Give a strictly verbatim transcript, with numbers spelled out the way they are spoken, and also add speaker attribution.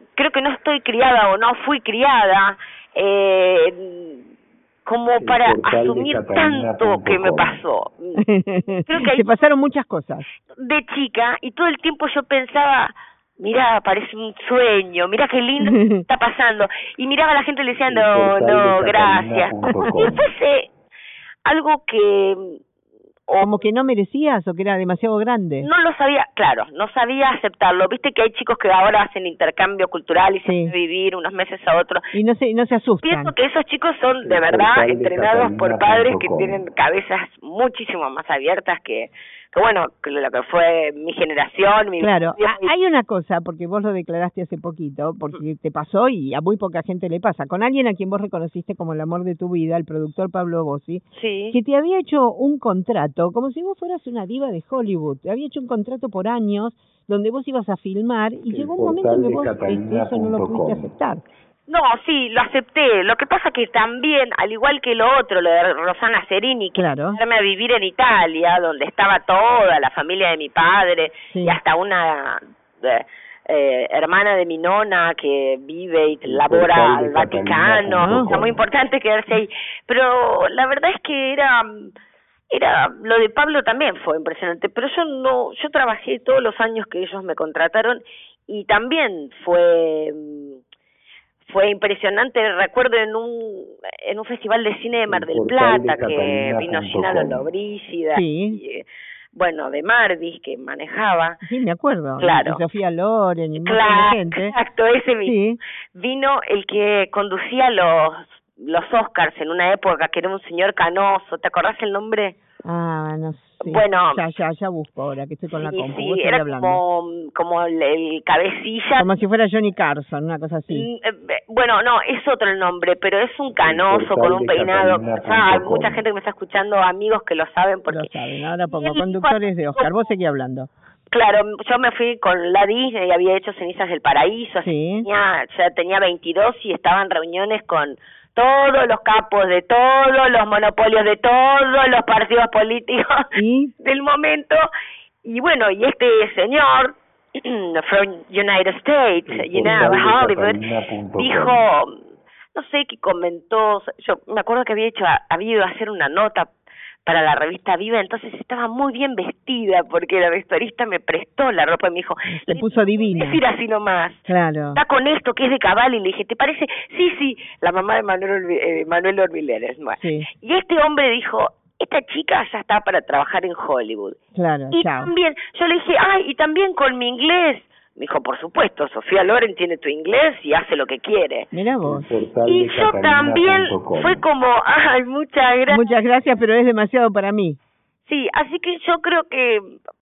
Speaker 1: creo que no estoy criada o no fui criada eh, como
Speaker 2: El
Speaker 1: para
Speaker 2: portal de
Speaker 1: asumir
Speaker 2: Catalina
Speaker 1: tanto
Speaker 2: punto
Speaker 1: que me
Speaker 2: com.
Speaker 1: pasó. Creo que hay
Speaker 3: Te pasaron muchas cosas.
Speaker 1: de chica y todo el tiempo yo pensaba, mira, parece un sueño, mira qué lindo está pasando. Y miraba a la gente y le decía,
Speaker 2: El
Speaker 1: no,
Speaker 2: portal
Speaker 1: no,
Speaker 2: de
Speaker 1: gracias.
Speaker 2: Catalina punto
Speaker 1: Como si
Speaker 2: com.
Speaker 1: fuese algo que... o
Speaker 3: Como que no merecías o que era demasiado grande.
Speaker 1: no lo sabía, claro, no sabía aceptarlo. Viste que hay chicos que ahora hacen intercambio cultural y se
Speaker 3: Sí.
Speaker 1: van a vivir unos meses a otros.
Speaker 3: Y no se, no se asustan.
Speaker 1: Pienso que esos chicos son de
Speaker 2: El
Speaker 1: verdad
Speaker 2: portal de
Speaker 1: entrenados por
Speaker 2: Catalina
Speaker 1: padres
Speaker 2: punto
Speaker 1: que
Speaker 2: com.
Speaker 1: tienen cabezas muchísimo más abiertas que, que bueno, que lo que fue mi generación. Mi
Speaker 3: Claro,
Speaker 1: mi-
Speaker 3: ha- hay una cosa, porque vos lo declaraste hace poquito, porque te pasó y a muy poca gente le pasa, con alguien a quien vos reconociste como el amor de tu vida, el productor Pablo Bossi,
Speaker 1: Sí.
Speaker 3: que te había hecho un contrato, como si vos fueras una diva de Hollywood, te había hecho un contrato por años donde vos ibas a filmar y
Speaker 2: El
Speaker 3: llegó un momento
Speaker 2: portal
Speaker 3: que
Speaker 2: de
Speaker 3: vos este, eso no lo
Speaker 2: Catalina punto
Speaker 3: pudiste
Speaker 2: com.
Speaker 3: aceptar.
Speaker 1: No, sí, lo acepté. Lo que pasa que también, al igual que lo otro, lo de Rosana Cerini, que
Speaker 3: Claro.
Speaker 1: irme a vivir en Italia, donde estaba toda la familia de mi padre
Speaker 3: Sí.
Speaker 1: y hasta una eh, eh, hermana de mi nona que vive y
Speaker 2: El
Speaker 1: labora
Speaker 2: portal de
Speaker 1: al Vaticano,
Speaker 2: Catalina punto
Speaker 1: o sea, muy
Speaker 2: com.
Speaker 1: importante quedarse ahí. Pero la verdad es que era... Era, lo de Pablo también fue impresionante, pero yo no, yo trabajé todos los años que ellos me contrataron y también fue mm, fue impresionante. Recuerdo en un en un festival de cine de Mar
Speaker 2: El
Speaker 1: del
Speaker 2: portal de
Speaker 1: Plata que
Speaker 2: Catalina
Speaker 1: vino
Speaker 2: punto
Speaker 1: Gina
Speaker 2: com.
Speaker 1: Lollobrigida
Speaker 3: Sí.
Speaker 1: y eh, bueno, de Mardis que manejaba.
Speaker 3: Sí, me acuerdo.
Speaker 1: Claro.
Speaker 3: Y Sofía Loren y un montón de
Speaker 1: Claro,
Speaker 3: gente.
Speaker 1: exacto, ese mismo.
Speaker 3: Sí.
Speaker 1: Vino el que conducía los los Oscars en una época, que era un señor canoso, ¿te acordás el nombre?
Speaker 3: Ah, no sé.
Speaker 1: Bueno,
Speaker 3: ya, ya, ya busco ahora que estoy con la
Speaker 1: sí,
Speaker 3: compu.
Speaker 1: sí,
Speaker 3: Vos seguí
Speaker 1: era
Speaker 3: hablando.
Speaker 1: como, como el, el cabecilla.
Speaker 3: Como si fuera Johnny Carson, una cosa así.
Speaker 1: Mm, eh, Bueno, no, es otro el nombre, pero es un canoso
Speaker 2: portal
Speaker 1: con un
Speaker 2: de
Speaker 1: peinado.
Speaker 2: Catalina punto
Speaker 1: Ah, hay
Speaker 2: com.
Speaker 1: mucha gente que me está escuchando, amigos que lo saben porque...
Speaker 3: Lo saben, ahora
Speaker 1: Y
Speaker 3: pongo
Speaker 1: él
Speaker 3: conductores de
Speaker 1: dijo-
Speaker 3: Oscar. Vos seguí hablando.
Speaker 1: Claro, yo me fui con la Disney, había hecho Cenizas del Paraíso, así
Speaker 3: Sí.
Speaker 1: tenía, ya tenía veintidós y estaba en reuniones con todos los capos de todos los monopolios de todos los partidos políticos
Speaker 3: ¿Y?
Speaker 1: del momento. Y bueno, y este señor, from United States,
Speaker 2: El
Speaker 1: you know,
Speaker 2: portal de
Speaker 1: Hollywood,
Speaker 2: Catalina punto com.
Speaker 1: dijo, no sé qué comentó, yo me acuerdo que había hecho, había ido a hacer una nota para la revista Viva, entonces estaba muy bien vestida porque la vestuarista me prestó la ropa y me dijo,
Speaker 3: Se puso divina.
Speaker 1: es ir así nomás.
Speaker 3: Claro.
Speaker 1: Está con esto que es de cabal y le dije, ¿te parece? Sí, sí, la mamá de Manuel, Orbi- eh, Manuel Orbileres. Bueno.
Speaker 3: Sí.
Speaker 1: Y este hombre dijo, esta chica ya está para trabajar en Hollywood.
Speaker 3: Claro,
Speaker 1: Y
Speaker 3: chao.
Speaker 1: también, yo le dije, ay, y también con mi inglés. Me dijo, por supuesto, Sofía Loren tiene tu inglés y hace lo que quiere.
Speaker 3: Mirá vos.
Speaker 2: El portal
Speaker 1: Y
Speaker 2: de
Speaker 1: yo
Speaker 2: Catalina
Speaker 1: también,
Speaker 2: punto com.
Speaker 1: fue como, ay, muchas gracias.
Speaker 3: Muchas gracias, pero es demasiado para mí.
Speaker 1: Sí, así que yo creo que